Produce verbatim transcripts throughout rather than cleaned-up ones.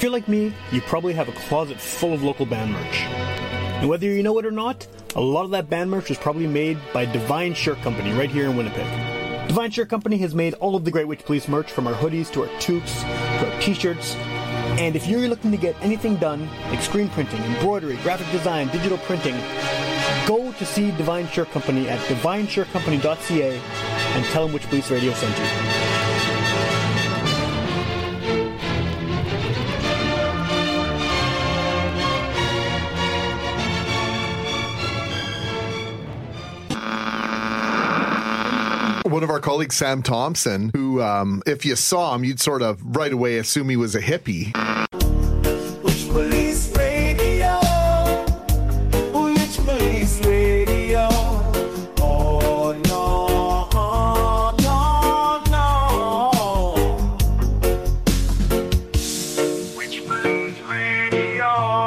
you're like me, you probably have a closet full of local band merch. And whether you know it or not, a lot of that band merch is probably made by Divine Shirt Company right here in Winnipeg. Divine Shirt Company has made all of the Great Witch Police merch, from our hoodies to our toques to our t-shirts. And if you're looking to get anything done, like screen printing, embroidery, graphic design, digital printing, go to see Divine Shirt Company at divine shirt company dot c a and tell them Witch Police Radio sent you. One of our colleagues, Sam Thompson, who, um, if you saw him, you'd sort of right away assume he was a hippie. Witch Police Radio, Witch Police Radio. Oh no, no, no. Witch Police Radio.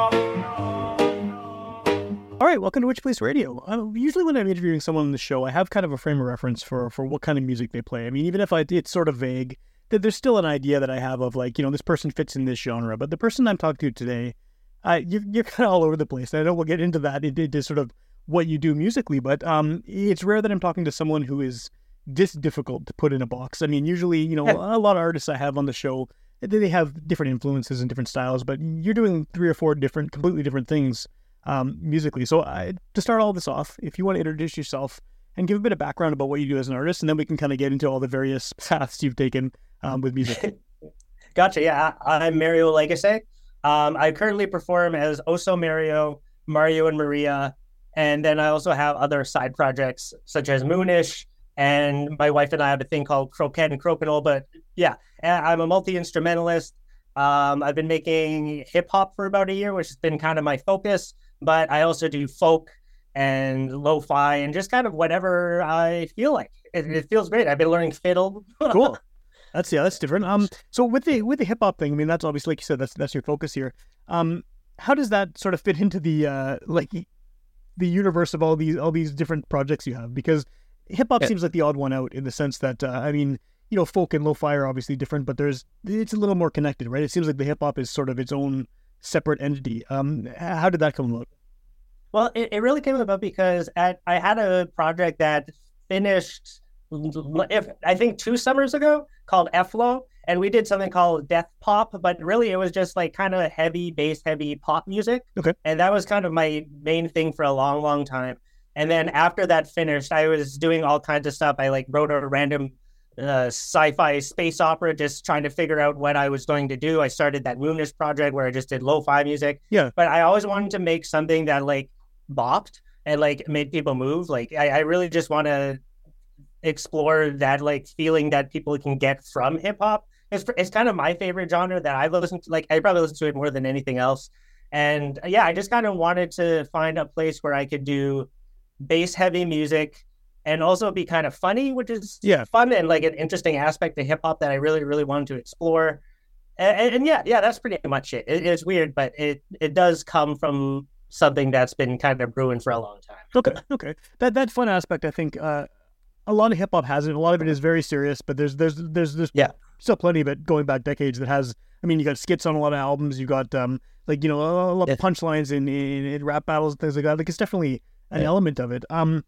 All right, welcome to Witch Police Radio. Uh, usually when I'm interviewing someone on the show, I have kind of a frame of reference for, for what kind of music they play. I mean, even if I, it's sort of vague, that there's still an idea that I have of, like, you know, this person fits in this genre. But the person I'm talking to today, uh, you, you're kind of all over the place. I know we'll get into that, into, into sort of what you do musically, but um, it's rare that I'm talking to someone who is this difficult to put in a box. I mean, usually, you know, a lot of artists I have on the show, they have different influences and different styles, but you're doing three or four different, completely different things um, musically. So I, to start all this off, if you want to introduce yourself and give a bit of background about what you do as an artist, and then we can kind of get into all the various paths you've taken um, with music. Gotcha. Yeah, I'm Mario Legacy. Um, I currently perform as Oso Mario, Mario and Maria, and then I also have other side projects such as Moonish, and my wife and I have a thing called Croquette and Crokinole. But yeah, I'm a multi-instrumentalist. Um, I've been making hip-hop for about a year, which has been kind of my focus, but I also do folk and lo-fi and just kind of whatever I feel like. It, it feels great. I've been learning fiddle. Cool. That's yeah, that's different. Um, so with the with the hip hop thing, I mean, that's obviously, like you said, that's that's your focus here. Um, how does that sort of fit into the uh like the universe of all these all these different projects you have? Because hip hop yeah. seems like the odd one out in the sense that uh, I mean, you know, folk and lo-fi are obviously different, but there's it's a little more connected, right? It seems like the hip hop is sort of its own separate entity. Um, how did that come about? Well, it, it really came about because at, I had a project that finished, if I think two summers ago, called F-Lo, and we did something called Death Pop, but really it was just like kind of heavy, bass heavy pop music. Okay. And that was kind of my main thing for a long, long time. And then after that finished, I was doing all kinds of stuff. I like wrote a random uh, sci-fi space opera, just trying to figure out what I was going to do. I started that Moonish project where I just did lo-fi music. Yeah. But I always wanted to make something that like bopped and like made people move. Like I, I really just want to explore that like feeling that people can get from hip hop. It's it's kind of my favorite genre that I've listened to. Like I probably listen to it more than anything else. And yeah, I just kind of wanted to find a place where I could do bass heavy music and also be kind of funny, which is yeah. fun and like an interesting aspect of hip hop that I really, really wanted to explore. And, and, and yeah, yeah, that's pretty much it. it. It's weird, but it, it does come from something that's been kind of brewing for a long time. Okay, okay. That that fun aspect, I think, uh, a lot of hip hop has it. A lot of it is very serious, but there's there's there's there's yeah. still plenty of it going back decades that has. I mean, you got skits on a lot of albums. You got um like you know a lot of punchlines in, in in rap battles and things like that. Like it's definitely an yeah. element of it. Um,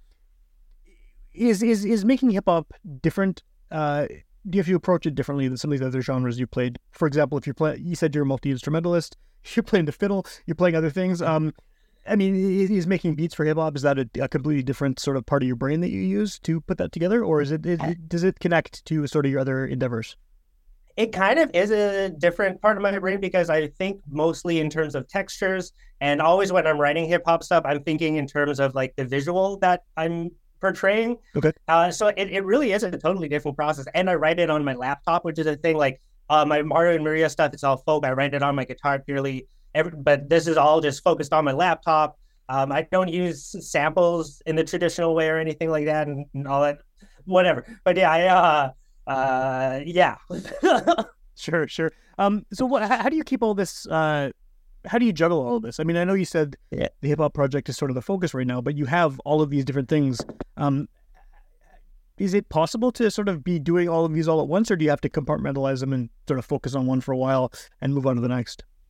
is is is making hip hop different? Uh, do you have to approach it differently than some of these other genres you played? For example, if you're playing, you said you're a multi instrumentalist. You're playing the fiddle. You're playing other things. Um. I mean, is making beats for hip hop, is that a, a completely different sort of part of your brain that you use to put that together? Or is it, it does it connect to sort of your other endeavors? It kind of is a different part of my brain because I think mostly in terms of textures, and always when I'm writing hip hop stuff, I'm thinking in terms of like the visual that I'm portraying. Okay. Uh, so it, it really is a totally different process. And I write it on my laptop, which is a thing like uh, my Mario and Maria stuff, it's all folk. I write it on my guitar purely. Every, but this is all just focused on my laptop. Um, I don't use samples in the traditional way or anything like that and, and all that, whatever. But yeah, I, uh, uh, yeah. Sure, sure. Um, so what, how do you keep all this, uh, how do you juggle all of this? I mean, I know you said yeah. the hip hop project is sort of the focus right now, but you have all of these different things. Um, is it possible to sort of be doing all of these all at once, or do you have to compartmentalize them and sort of focus on one for a while and move on to the next?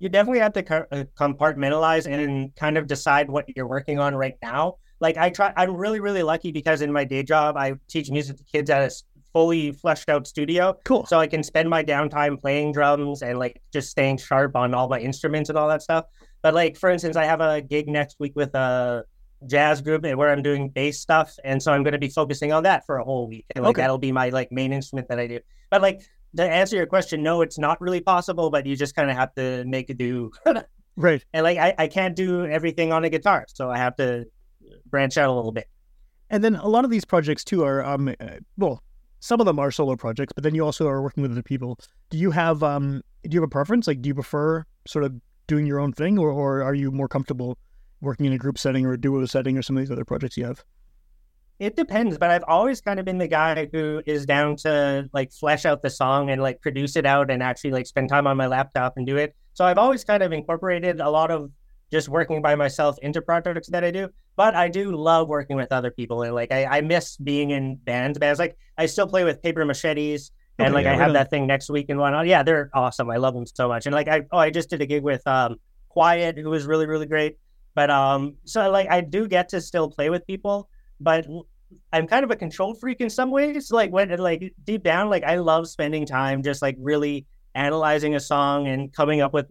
you definitely have to co- uh, compartmentalize and kind of decide what you're working on right now. Like I try, I'm really, really lucky because in my day job, I teach music to kids at a fully fleshed out studio. Cool. So I can spend my downtime playing drums and like just staying sharp on all my instruments and all that stuff. But like, for instance, I have a gig next week with a jazz group where I'm doing bass stuff. And so I'm going to be focusing on that for a whole week. And like, Okay. that'll be my like main instrument that I do. But like, to answer your question, no, it's not really possible, but you just kind of have to make it do. Right. And like, I, I can't do everything on a guitar. So I have to branch out a little bit. And then a lot of these projects too are, um, uh, well, some of them are solo projects, but then you also are working with other people. Do you have, um, do you have a preference? Like, do you prefer sort of doing your own thing, or, or are you more comfortable working in a group setting or a duo setting or some of these other projects you have? It depends, but I've always kind of been the guy who is down to like flesh out the song and like produce it out and actually like spend time on my laptop and do it. So I've always kind of incorporated a lot of just working by myself into projects that I do. But I do love working with other people. And like, I, I miss being in bands. Bands like I still play with Paper Machetes, and Okay, like yeah, I right have on. that thing next week and whatnot. Yeah, they're awesome. I love them so much. And like I oh I just did a gig with um Quiet, who was really really great. But um so like I do get to still play with people, but I'm kind of a control freak in some ways. Like when like deep down, like I love spending time just like really analyzing a song and coming up with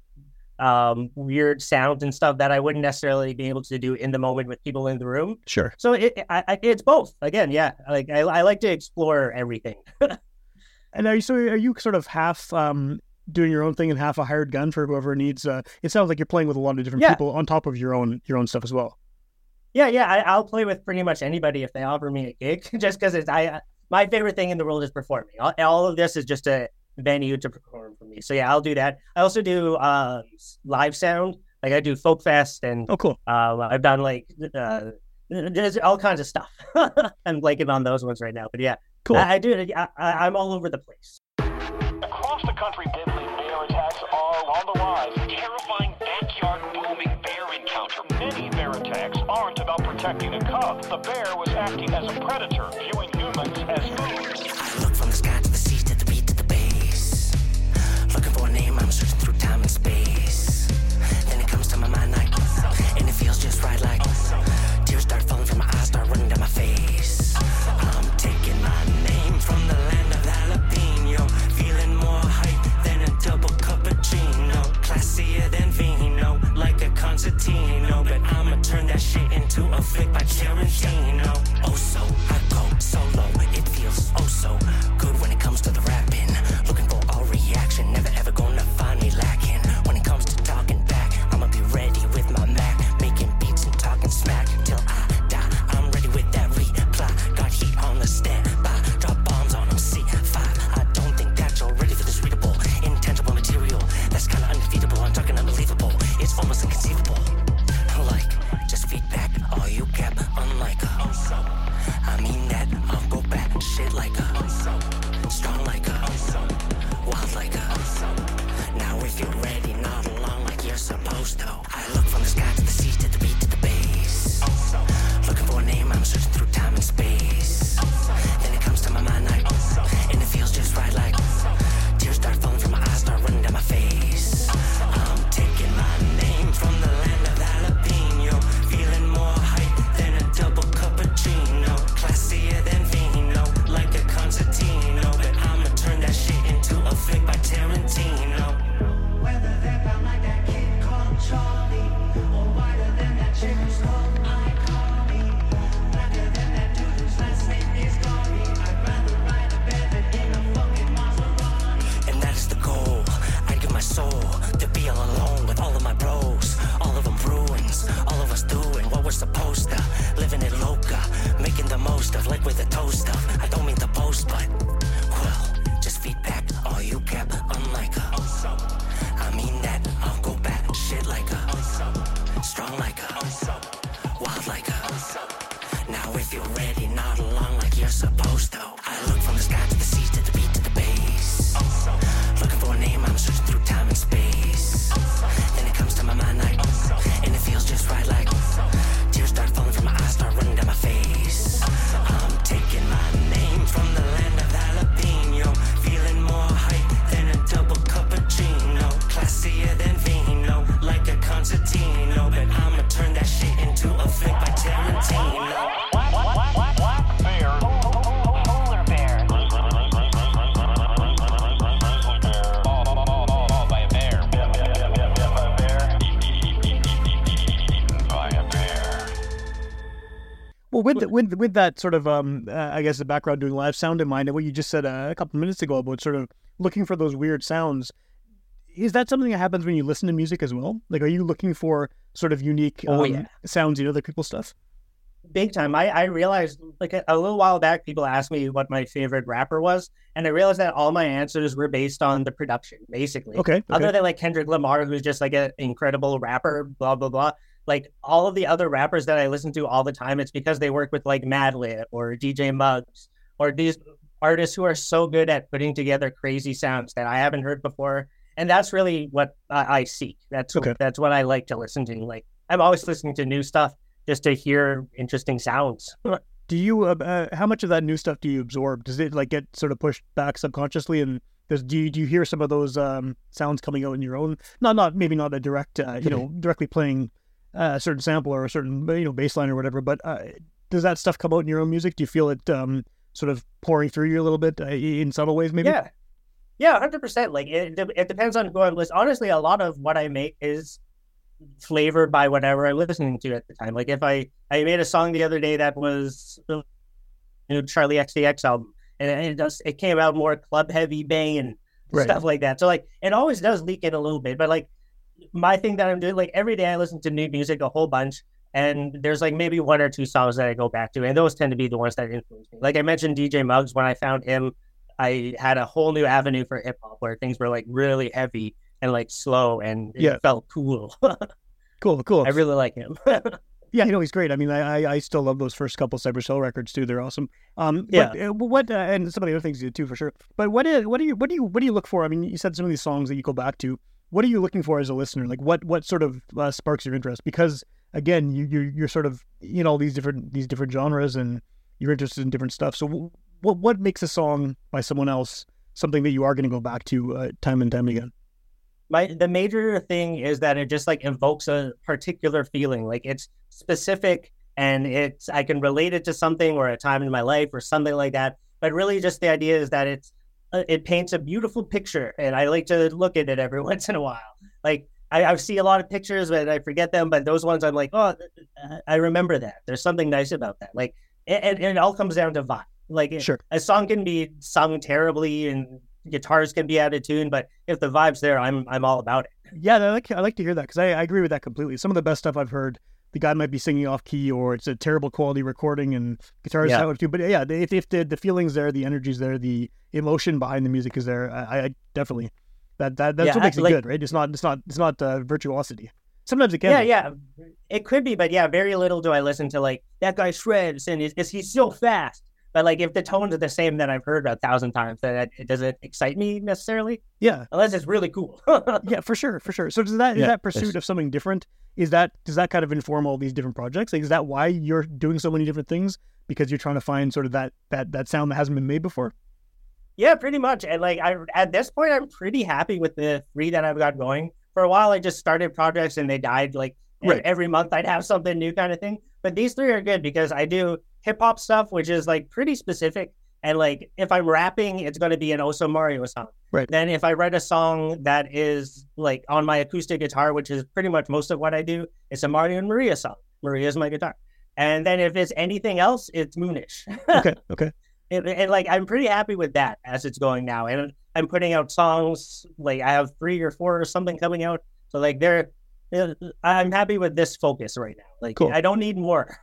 um weird sounds and stuff that I wouldn't necessarily be able to do in the moment with people in the room. Sure. So it I, I, it's both. Again, yeah. Like I, I like to explore everything. And are you, so are you sort of half um, doing your own thing and half a hired gun for whoever needs? Uh, it sounds like you're playing with a lot of different Yeah. people on top of your own your own stuff as well. Yeah, yeah. I, I'll play with pretty much anybody if they offer me a gig, just because it's I. My favorite thing in the world is performing. All, all of this is just a venue to perform for me. So yeah, I'll do that. I also do uh, live sound. Like I do folk fest, and Oh, cool. uh, I've done like uh, there's all kinds of stuff. I'm blanking on those ones right now, but yeah, Cool. I, I do. I, I, I'm all over the place. Across the country, deadly bear attacks are on the rise. Terrifying backyard booming bear encounter. Many bear attacks aren't about protecting a cub. The bear was acting as a predator, viewing humans as food. I look from the sky to the sea to the beat to the base. Looking for a name, I'm searching through time and space. Then it comes to my mind like, and it feels just right like, tears start falling from my eyes, start running down my face. I'm taking my name from the land of jalapeno, feeling more hype than a double cappuccino, classier than vino, like a concertino. But I'ma turn that shit into a flick by Tarantino. Oh, so I go solo, it feels oh so with with with that sort of um, uh, I guess the background doing live sound in mind, and what you just said uh, a couple minutes ago about sort of looking for those weird sounds, is that something that happens when you listen to music as well? Like, are you looking for sort of unique um, Oh, yeah. sounds in other people's stuff? Big time. I, I realized like a, a little while back, people asked me what my favorite rapper was, and I realized that all my answers were based on the production, basically. Okay, okay. Other than like Kendrick Lamar, who's just like an incredible rapper, blah blah blah. Like all of the other rappers that I listen to all the time, it's because they work with like Madlib or D J Muggs or these artists who are so good at putting together crazy sounds that I haven't heard before, and that's really what I, I seek. That's Okay. that's what I like to listen to. Like I'm always listening to new stuff just to hear interesting sounds. Do you? Uh, uh, how much of that new stuff do you absorb? Does it like get sort of pushed back subconsciously, and does do you, do you hear some of those um, sounds coming out in your own? Not not maybe not a direct, uh, you know, directly playing uh, a certain sample or a certain you know bass line or whatever. But uh, does that stuff come out in your own music? Do you feel it um, sort of pouring through you a little bit uh, in subtle ways? Maybe. Yeah, yeah, one hundred percent. Like it, it depends on who I'm listening. Honestly, a lot of what I make is flavored by whatever I'm listening to at the time. Like if I I made a song the other day that was you know Charlie X C X album, and it does it came out more club heavy bang and Right. stuff like that. So like it always does leak in a little bit, but like my thing that I'm doing, like every day I listen to new music a whole bunch, and there's like maybe one or two songs that I go back to, and those tend to be the ones that influence me. Like I mentioned D J Muggs. When I found him, I had a whole new avenue for hip hop where things were like really heavy and like slow, and it Yeah. felt cool. Cool, cool. I really like him. Yeah, you know he's great. I mean, I I, I still love those first couple Cyber Cell records too. They're awesome. Um, Yeah. But, uh, what uh, and some of the other things you did too for sure. But what is, what do you what do you what do you look for? I mean, you said some of these songs that you go back to. What are you looking for as a listener? Like, what what sort of uh, sparks your interest? Because again, you you're, you're sort of you know these different these different genres, and you're interested in different stuff. So, w- what what makes a song by someone else something that you are going to go back to uh, time and time again? My the major thing is that it just like invokes a particular feeling. Like it's specific and it's I can relate it to something or a time in my life or something like that. But really, just the idea is that it's uh, it paints a beautiful picture, and I like to look at it every once in a while. Like I, I see a lot of pictures, but I forget them. But those ones, I'm like, oh, I remember that. There's something nice about that. Like it, it, it all comes down to vibe. Like it- Sure. a song can be sung terribly and guitars can be out of tune, but if the vibe's there, I'm I'm all about it. Yeah, I like I like to hear that because I, I agree with that completely. Some of the best stuff I've heard, the guy might be singing off key or it's a terrible quality recording and guitars Yeah. out of tune. But yeah, if if the the feeling's there, the energy's there, the emotion behind the music is there, I, I definitely that that that's Yeah, what makes it like- good, right? It's not it's not it's not uh, virtuosity. Sometimes it can. Yeah, be. yeah, it could be, but yeah, very little do I listen to like that guy shreds and is, is he so fast? But like if the tones are the same that I've heard a thousand times, then it doesn't excite me necessarily, yeah, unless it's really cool. yeah, for sure, for sure. So does that is Yeah, that pursuit of something different? Is that does that kind of inform all these different projects? Like, is that why you're doing so many different things? Because you're trying to find sort of that that that sound that hasn't been made before. Yeah, pretty much. And like I at this point, I'm pretty happy with the three that I've got going. For a while, I just started projects and they died. Like e- Right. every month, I'd have something new, kind of thing. But these three are good because I do hip hop stuff, which is like pretty specific. And like if I'm rapping, it's going to be an Oso Mario song. Right. Then if I write a song that is like on my acoustic guitar, which is pretty much most of what I do, it's a Mario and Maria song. Maria's my guitar. And then if it's anything else, it's Moonish. Okay, okay. And, and like I'm pretty happy with that as it's going now, and I'm putting out songs. Like I have three or four or something coming out, so like they're. uh, I'm happy with this focus right now. Like Cool. I don't need more.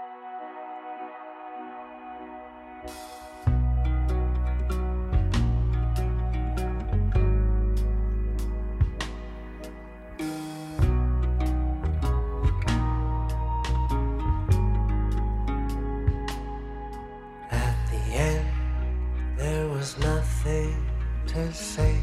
At the end, there was nothing to say.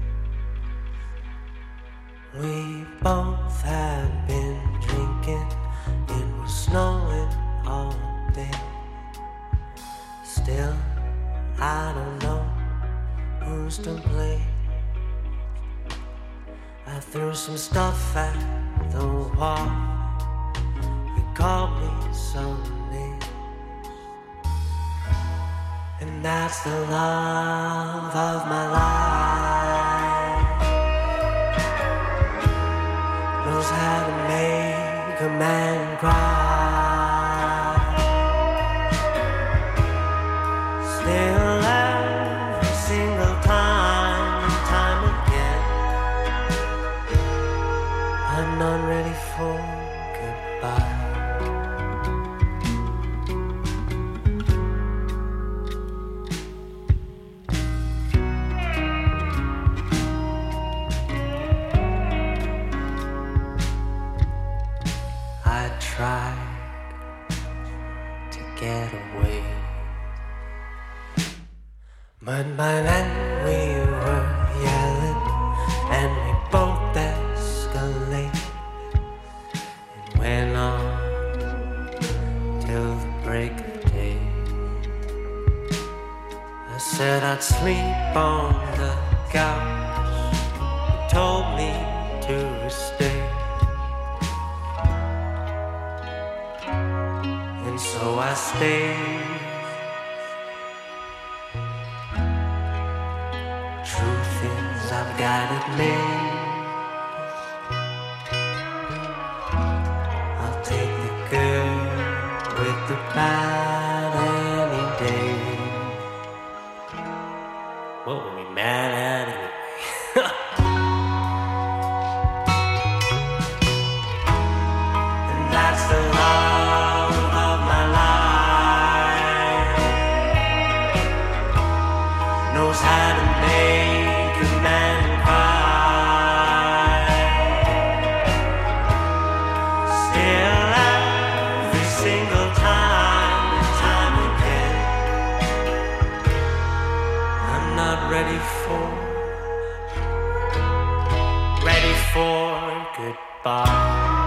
We both had been drinking, it was snowing all day. Still, I don't know who's to blame. I threw some stuff at the wall. You called me some names. And that's the love of my life. Knows how to make a man cry. But by then we were yelling, and we both escalated. It went on till the break of day. I said I'd sleep on the couch. You told me to stay. And so I stayed. Truth is, I've got it made. I'll take the good with the bad any day. What were we mad at anyway? And that's the love of my life. Knows how to make a man cry. Still every single time and time again, I'm not ready for, ready for goodbye.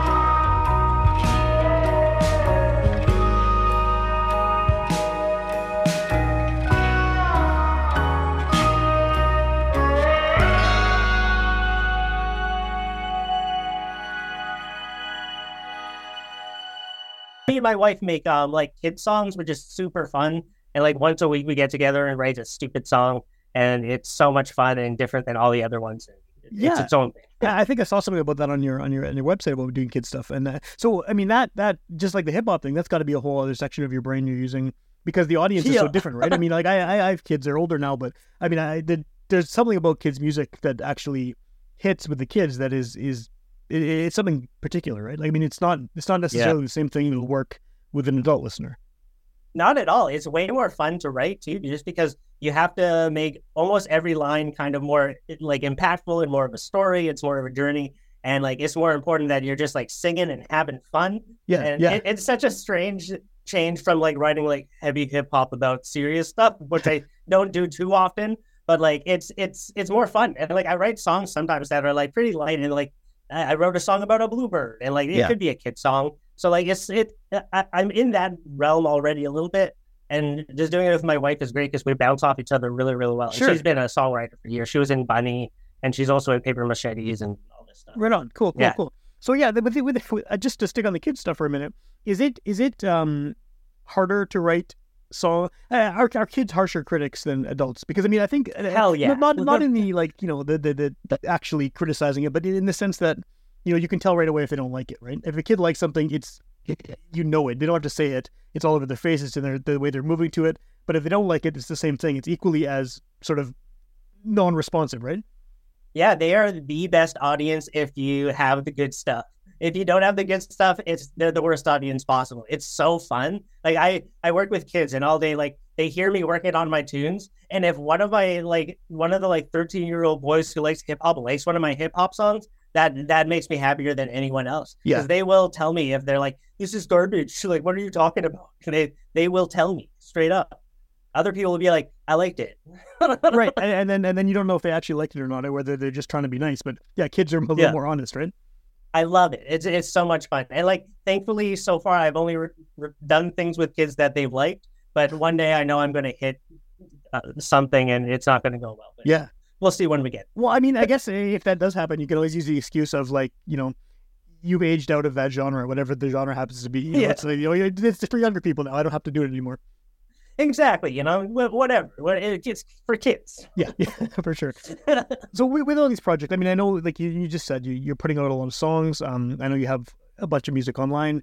Me and my wife make um like kid songs, which is super fun. And like once a week we get together and write a stupid song, and it's so much fun and different than all the other ones. It's Yeah. its own thing. Yeah, I think I saw something about that on your on your on your website about doing kid stuff, and uh, so I mean that that just like the hip hop thing, that's got to be a whole other section of your brain you're using because the audience is so Yeah. different, right? I mean, like I, I I have kids; they're older now, but I mean, I did, there's something about kids' music that actually hits with the kids that is is it, it's something particular, right? Like I mean, it's not it's not necessarily the same thing that'll work with an adult listener. Not at all. It's way more fun to write too, just because you have to make almost every line kind of more like impactful and more of a story. It's more of a journey, and like it's more important that you're just like singing and having fun. Yeah, And yeah. it, it's such a strange change from like writing like heavy hip hop about serious stuff, which I don't do too often. But like it's it's it's more fun, and like I write songs sometimes that are like pretty light, and like I I wrote a song about a bluebird, and like it Yeah. could be a kid song. So like it's it I, I'm in that realm already a little bit, and just doing it with my wife is great because we bounce off each other really really well. And Sure. she's been a songwriter for years. She was in Bunny, and she's also in Paper Machetes and all this stuff. Right on. Cool. Cool. Yeah. Cool. So yeah, with, with, with uh, just to stick on the kids stuff for a minute, is it is it um harder to write song? Uh, are are kids harsher critics than adults? Because I mean, I think uh, Hell yeah. not not in the like you know the the, the the actually criticizing it, but in the sense that you know you can tell right away if they don't like it, right? If a kid likes something, it's you know it. They don't have to say it. It's all over their faces and their the way they're moving to it. But if they don't like it, it's the same thing. It's equally as sort of non-responsive, right? Yeah, they are the best audience if you have the good stuff. If you don't have the good stuff, it's they're the worst audience possible. It's so fun. Like I, I work with kids, and all day like they hear me working on my tunes. And if one of my like one of the like thirteen year old boys who likes hip hop likes one of my hip hop songs, that that makes me happier than anyone else. Yeah. Because they will tell me if they're like, "This is garbage." Like, what are you talking about? They they will tell me straight up. Other people will be like, "I liked it." Right, and, and then and then you don't know if they actually liked it or not, or whether they're just trying to be nice. But yeah, kids are a little Yeah. more honest, right? I love it. It's it's so much fun. And like, thankfully, so far, I've only re- re- done things with kids that they've liked. But one day, I know I'm going to hit uh, something, and it's not going to go well. But Yeah. we'll see when we get. Well, I mean, I guess if that does happen, you can always use the excuse of like, you know, you've aged out of that genre, whatever the genre happens to be. You know, Yeah. it's, like, you know, it's for younger people now. I don't have to do it anymore. Exactly. You know, wh- whatever. What it's for kids. Yeah, yeah, for sure. So with, with all these projects, I mean, I know, like you, you just said, you, you're putting out a lot of songs. Um, I know you have a bunch of music online.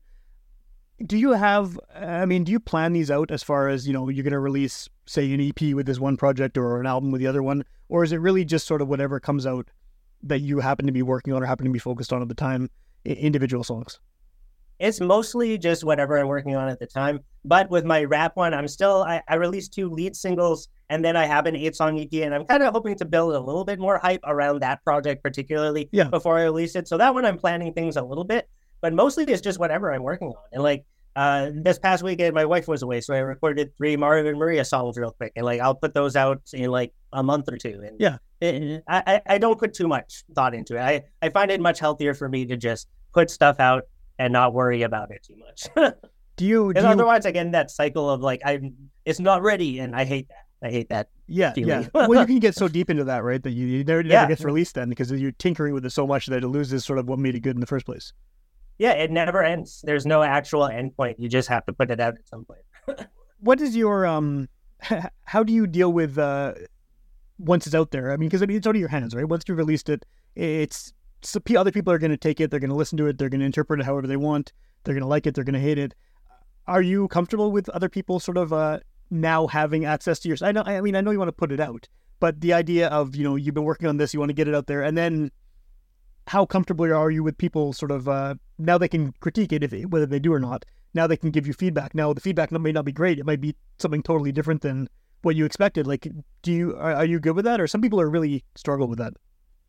Do you have, I mean, do you plan these out as far as, you know, you're going to release, say, an E P with this one project or an album with the other one? Or is it really just sort of whatever comes out that you happen to be working on or happen to be focused on at the time, i- individual songs? It's mostly just whatever I'm working on at the time. But with my rap one, I'm still, I, I released two lead singles, and then I have an eight song E P, and I'm kind of hoping to build a little bit more hype around that project particularly Yeah. before I release it. So that one, I'm planning things a little bit, but mostly it's just whatever I'm working on. And like, uh, this past weekend, my wife was away, so I recorded three Mario and Maria songs real quick, and like I'll put those out in like a month or two. And Yeah. it, I I don't put too much thought into it. I I find it much healthier for me to just put stuff out and not worry about it too much. Do you? Do Because you otherwise, I get in that cycle of like I'm it's not ready, and I hate that. I hate that. yeah, feeling. yeah. Well, you can get so deep into that, right? That you, you never, it never Yeah. gets released then because you're tinkering with it so much that it loses sort of what made it good in the first place. Yeah, it never ends. There's no actual end point. You just have to put it out at some point. What is your um? How do you deal with uh once it's out there? I mean, because I mean, it's out of your hands, right? Once you released it, it's so pe- other people are going to take it. They're going to listen to it. They're going to interpret it however they want. They're going to like it. They're going to hate it. Are you comfortable with other people sort of uh now having access to your? I know. I mean, I know you want to put it out, but the idea of you know you've been working on this, you want to get it out there, and then how comfortable are you with people sort of uh now they can critique it if whether they do or not. Now they can give you feedback. Now the feedback may not be great. It might be something totally different than what you expected. Like, do you are, are you good with that, or some people are really struggle with that?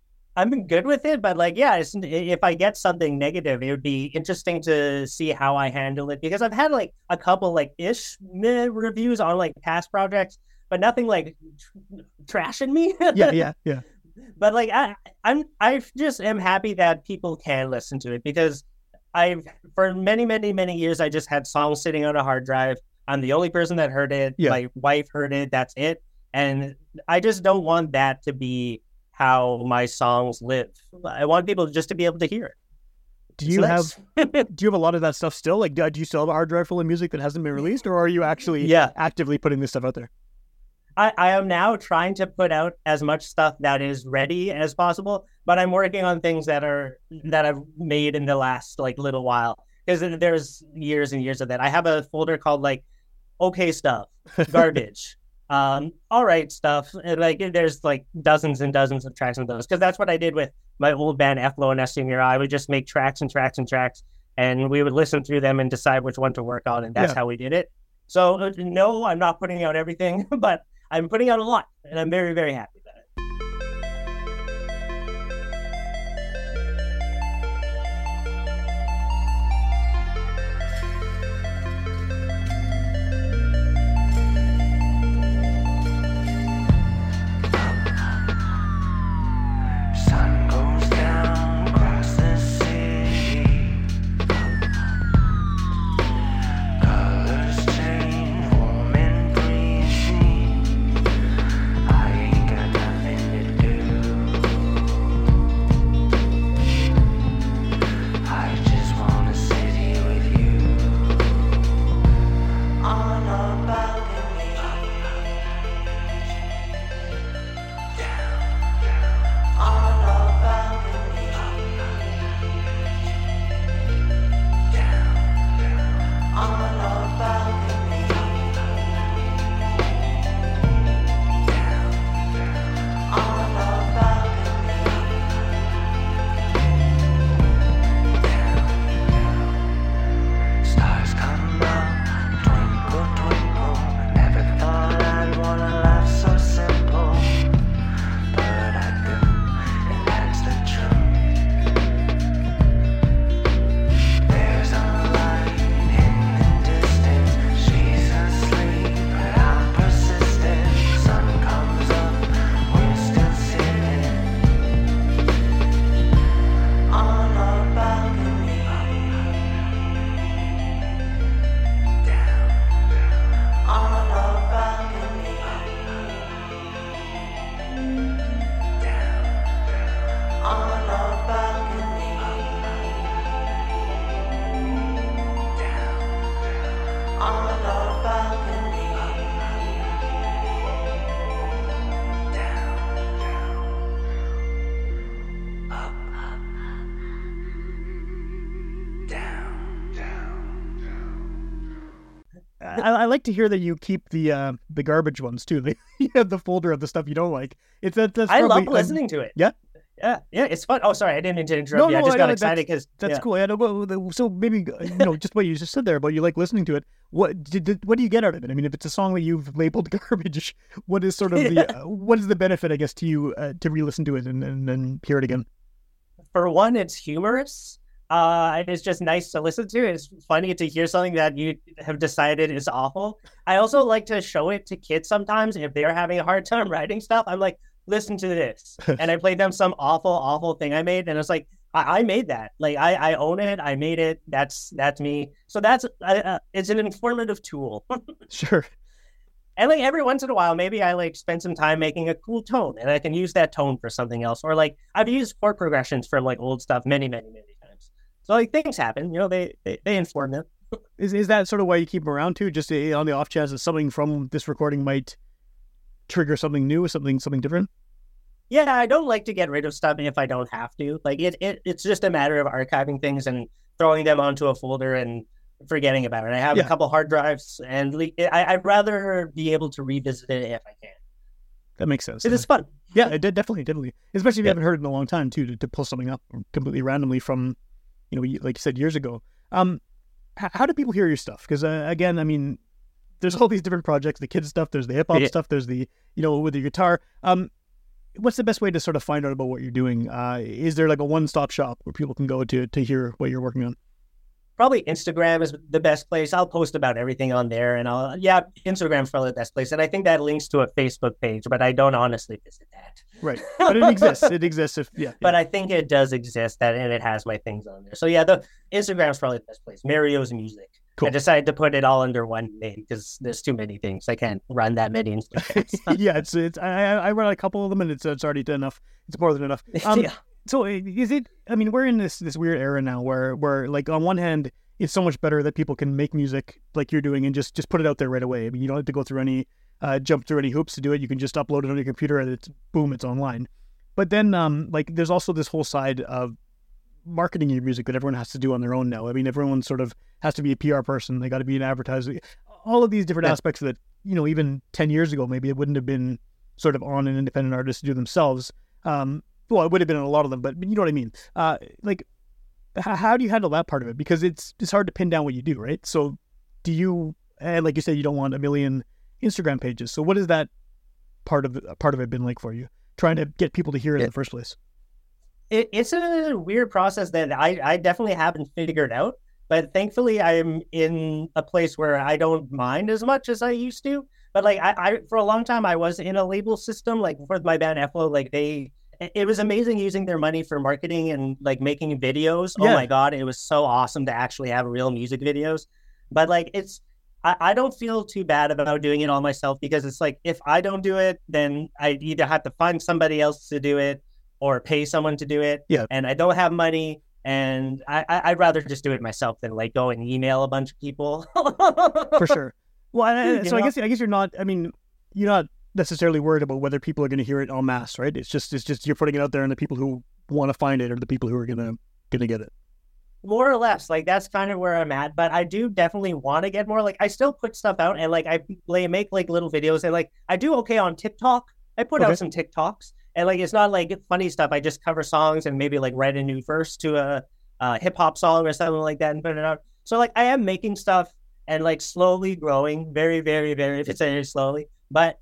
I'm good with it, but like, yeah, it's, if I get something negative, it would be interesting to see how I handle it because I've had like a couple like ish meh reviews on like past projects, but nothing like tr- trashing me. Yeah, yeah, yeah. But like, I, I'm, I just am happy that people can listen to it because I've for many, many, many years I just had songs sitting on a hard drive. I'm the only person that heard it. Yeah. My wife heard it. That's it. And I just don't want that to be how my songs live. I want people just to be able to hear it. Do you So have that's- do you have a lot of that stuff still? Like, do do you still have a hard drive full of music that hasn't been released, or are you actually Yeah. actively putting this stuff out there? I, I am now trying to put out as much stuff that is ready as possible, but I'm working on things that are that I've made in the last like little while because there's years and years of that. I have a folder called like okay stuff, garbage, um, all right stuff. And, like there's like dozens and dozens of tracks of those because that's what I did with my old band Eflo and Estimira. I would just make tracks and tracks and tracks, and we would listen through them and decide which one to work on, and that's Yeah. how we did it. So uh, no, I'm not putting out everything, but I'm putting out a lot, and I'm very, very happy about it. Sun goes down across the city. Colors change, warm and breezy. I ain't got nothing to do. I just wanna sit here with you on a balcony. On a balcony, on a balcony, on a balcony. Stars come out, twinkle, twinkle. Never thought I'd wanna laugh so simple, but I do. And that's the truth. There's a light in the distance. She's asleep, but I'm persistent. Sun comes up, we're still sitting on a balcony. Down on a balcony. Down on a balcony. Down on a balcony. Down, up, down, down. I, I like to hear that you keep the uh, the garbage ones too. You have the folder of the stuff you don't like. It's that. That's I probably, love listening to it. Yeah? yeah, yeah. It's fun. Oh, sorry, I didn't mean to interrupt No, you. I no, just I got know, excited because That's yeah. cool. Yeah, no, well, the- so maybe you know just what you just said there about you like listening to it. What did, did what do you get out of it? I mean, if it's a song that you've labeled garbage, what is sort of the uh, what is the benefit, I guess, to you uh, to re-listen to it and, and and hear it again? For one, it's humorous. Uh, it's just nice to listen to. It's funny to hear something that you have decided is awful. I also like to show it to kids sometimes if they're having a hard time writing stuff. I'm like, listen to this. And I played them some awful, awful thing I made. And it's like, I, I made that. Like, I, I own it. I made it. That's that's me. So that's, uh, it's an informative tool. Sure. And like every once in a while, maybe I like spend some time making a cool tone and I can use that tone for something else. Or like I've used chord progressions from like old stuff many, many, many times. So like things happen, you know, they, they, they inform them. Is is that sort of why you keep them around too? Just uh, on the off chance that something from this recording might trigger something new, something something different? Yeah, I don't like to get rid of stuff if I don't have to. Like it, it it's just a matter of archiving things and throwing them onto a folder and forgetting about it. I have Yeah. a couple hard drives and le- I, I'd rather be able to revisit it if I can. That makes sense. It is fun. Yeah, it did definitely, definitely. Especially if you Yeah. haven't heard it in a long time too, to, to pull something up completely randomly from, you know, like you said years ago. Um, h- how do people hear your stuff? Because uh, again, I mean, there's all these different projects, the kids stuff, there's the hip hop Yeah. stuff, there's the, you know, with the guitar. Um, what's the best way to sort of find out about what you're doing? Uh, is there like a one-stop shop where people can go to to hear what you're working on? Probably Instagram is the best place. I'll post about everything on there, and I'll yeah, Instagram's probably the best place. And I think that links to a Facebook page, but I don't honestly visit that. Right, but it exists. It exists. If yeah, But yeah. I think it does exist, that and it has my things on there. So yeah, the Instagram's probably the best place. Mario's Music. Cool. I decided to put it all under one name because there's too many things. I can't run that many Instagrams. yeah, it's it's. I I I run a couple of them, and it's it's already enough. It's more than enough. Um, yeah. So is it? I mean, we're in this this weird era now where where like on one hand, it's so much better that people can make music like you're doing and just just put it out there right away. I mean, you don't have to go through any uh, jump through any hoops to do it. You can just upload it on your computer and it's boom, it's online. But then um like there's also this whole side of marketing your music that everyone has to do on their own now. I mean, everyone sort of has to be a P R person. They got to be an advertiser. All of these different Yeah. aspects that, you know, even ten years ago, maybe it wouldn't have been sort of on an independent artist to do themselves. Um, well, it would have been on a lot of them, but you know what I mean? Uh, like, h- how do you handle that part of it? Because it's it's hard to pin down what you do, right? So do you, and like you said, you don't want a million Instagram pages. So what has that part of it, part of it been like for you? Trying to get people to hear it in Yeah. the first place. It, it's a weird process that I, I definitely haven't figured out, but thankfully I'm in a place where I don't mind as much as I used to. But like I, I for a long time I was in a label system, like for my band F L O, like they it was amazing using their money for marketing and like making videos. Yeah. Oh my god, it was so awesome to actually have real music videos. But like it's I, I don't feel too bad about doing it all myself because it's like if I don't do it, then I either have to find somebody else to do it or pay someone to do it. Yeah. And I don't have money. And I, I, I'd rather just do it myself than like go and email a bunch of people. For sure. Well, I, I- You so I know? guess I guess you're not. I mean, you're not necessarily worried about whether people are going to hear it en masse, right? It's just it's just you're putting it out there, and the people who want to find it are the people who are gonna gonna get it. More or less, like that's kind of where I'm at. But I do definitely want to get more. Like I still put stuff out and like I play, make like little videos and like I do okay on TikTok. I put Okay. out some TikToks and like it's not like funny stuff. I just cover songs and maybe like write a new verse to a, a hip hop song or something like that and put it out. So like I am making stuff and like slowly growing, very, very, very, very slowly. But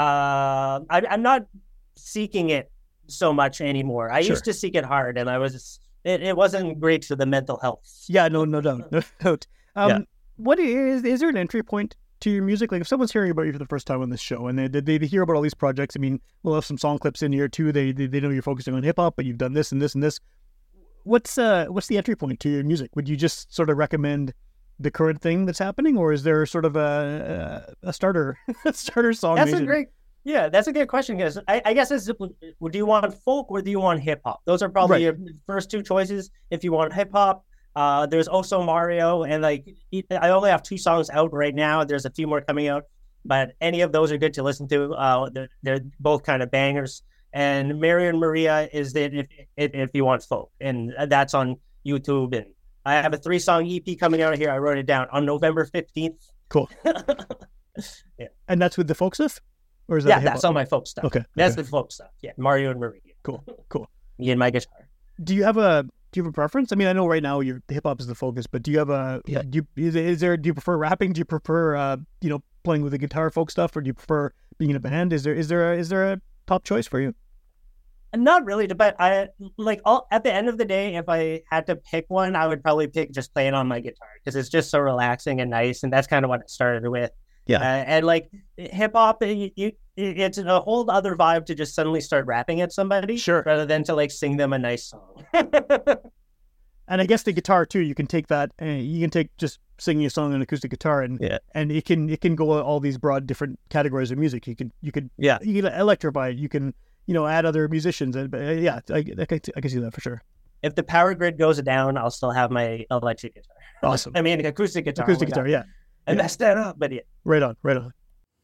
uh, I, I'm not seeking it so much anymore. I Sure. used to seek it hard, and I was it, it wasn't great for the mental health. Yeah, no, no doubt, no doubt. Um, Yeah. What is is there an entry point to your music? Like if someone's hearing about you for the first time on this show, and they they, they hear about all these projects. I mean, we'll have some song clips in here too. They they, they know you're focusing on hip hop, but you've done this and this and this. What's uh what's the entry point to your music? Would you just sort of recommend the current thing that's happening, or is there sort of a a, a starter a starter song? That's a maybe? great, yeah, that's a good question because I, I guess it's do you want folk or do you want hip hop? Those are probably Right. your first two choices. If you want hip hop, uh, there's also Mario, and like I only have two songs out right now. There's a few more coming out, but any of those are good to listen to. Uh, they're, they're both kind of bangers. And Mario and Maria is the if, if if you want folk, and that's on YouTube. And I have a three song E P coming out here. I wrote it down on November fifteenth. Cool. And that's with the folk stuff, or is that Yeah, the hip-hop? that's all my folk stuff. Okay, That's okay. the folk stuff. Yeah, Mario and Maria. Cool, cool. Me and my guitar. Do you have a do you have a preference? I mean, I know right now your hip hop is the focus, but do you have a Yeah. do you, is, is there do you prefer rapping? Do you prefer uh you know playing with the guitar folk stuff, or do you prefer being in a band? Is there is there a, is there a top choice for you? Not really, but I like all at the end of the day, if I had to pick one, I would probably pick just playing on my guitar because it's just so relaxing and nice, and that's kind of what it started with. Yeah, uh, and like hip hop, you, you, it's a whole other vibe to just suddenly start rapping at somebody, sure, rather than to like sing them a nice song. And I guess the guitar too, you can take that, uh, you can take just singing a song on acoustic guitar, and yeah. and it can it can go all these broad different categories of music. You can you could yeah you can electrify it. You can you know add other musicians. And uh, yeah, I, I, can, I can see that for sure. If the power grid goes down, I'll still have my electric guitar. Awesome. I mean, acoustic guitar. Acoustic guitar, yeah. I messed that up, but yeah. Right on, right on.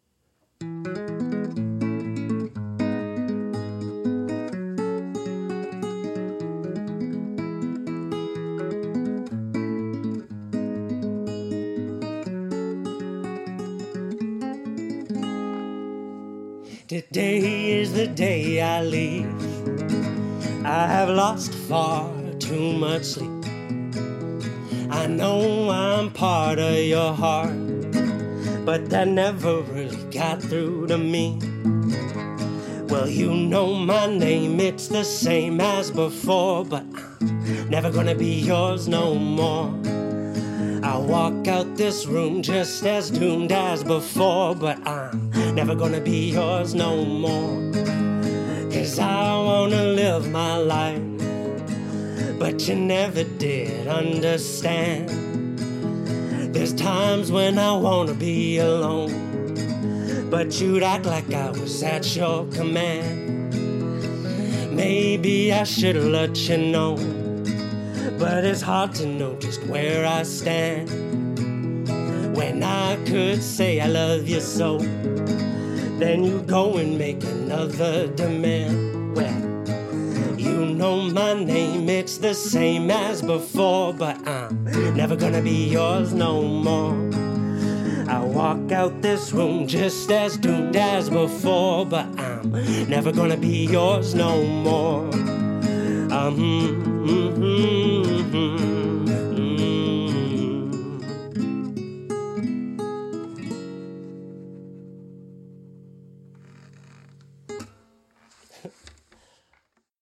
Today is the day I leave. I have lost far too much sleep. I know I'm part of your heart, but that never really got through to me. Well, you know my name, it's the same as before, but I'm never gonna be yours no more. I walk out this room just as doomed as before, but I'm never gonna be yours no more. Cause I wanna live my life, but you never did understand. There's times when I wanna be alone, but you'd act like I was at your command. Maybe I should've let you know, but it's hard to know just where I stand when I could say I love you so. Then you go and make another demand. Well, you know my name, it's the same as before, but I'm never gonna be yours no more. I walk out this room just as doomed as before, but I'm never gonna be yours no more. Um, mm-hmm.